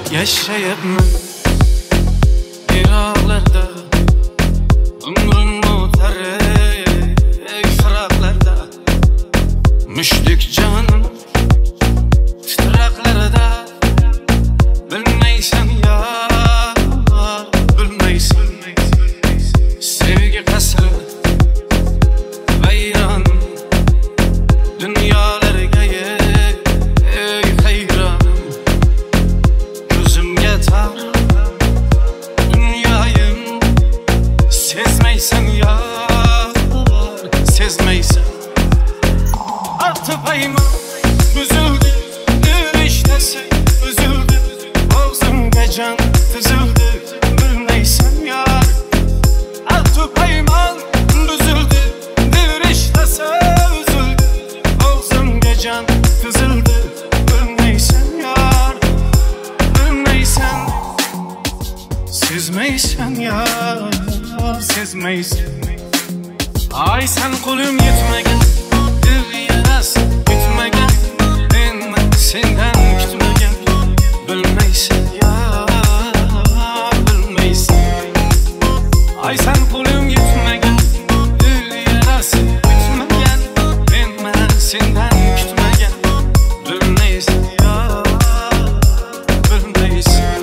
Yaşayıpman yiroqlarda, umrim o'tar firaqlarda, mushdek jonim titroqlarida. Bilmaysan yar, bilmaysan sevgi qasri vayron, dunyolarga ey hayron. Ko'zimga tar dunyoyim, sezmaysan yar, sezmaysan. Artipayman buzildi rishtasi, uzildi og'zimga jon tizildi, bilmaysan yar. Artipayman buzildi rishtasi, uzildi og'zimga jon tizildi, bilmaysan yar, bilmaysan. Sezmaysan yar, sezmaysan. Ay sen qo'lim yetmagan, dil yarasi bitmagan, men sendan kutmagan, bilmaysan yar, bilmaysan. Ay sen qo'lim yetmagan, dil yarasi bitmagan, men sendan kutmagan, bilmaysan yar, bilmaysan.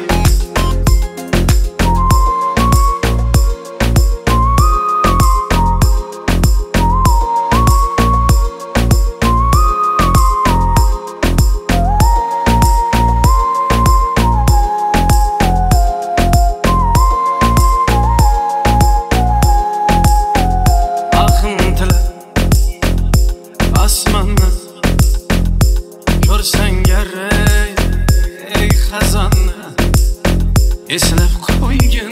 Osmonni ko'rsang garang, ey xazonni eslab qo'ygin,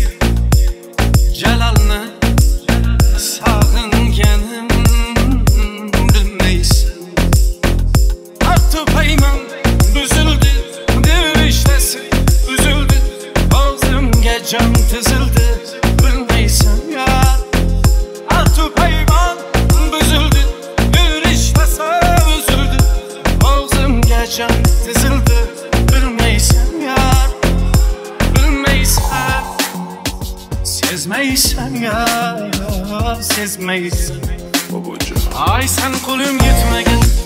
jalolni sog'inganim, bilmaysan. Artipayman buzildi rishtasi, uzildi og'zimga jon tizildi, bilmaysan yar. Artipayman buzildi rishtasi, uzildi og'zimga jon tizildi, bilmaysan yar, bilmaysan. Sezmaysan yar, sezmaysan. Ay sen qo'lim yetmagan,